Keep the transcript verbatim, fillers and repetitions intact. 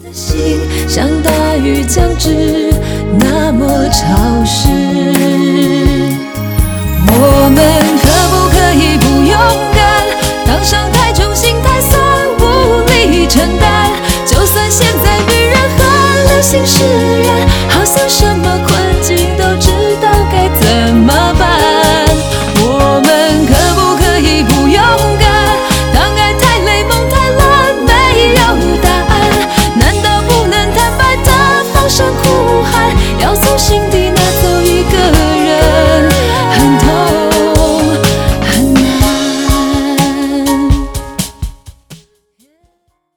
心像大雨将至，那么潮湿。我们可不可以不勇敢，当伤太重，心太酸，无力承担？就算现在女人很流行时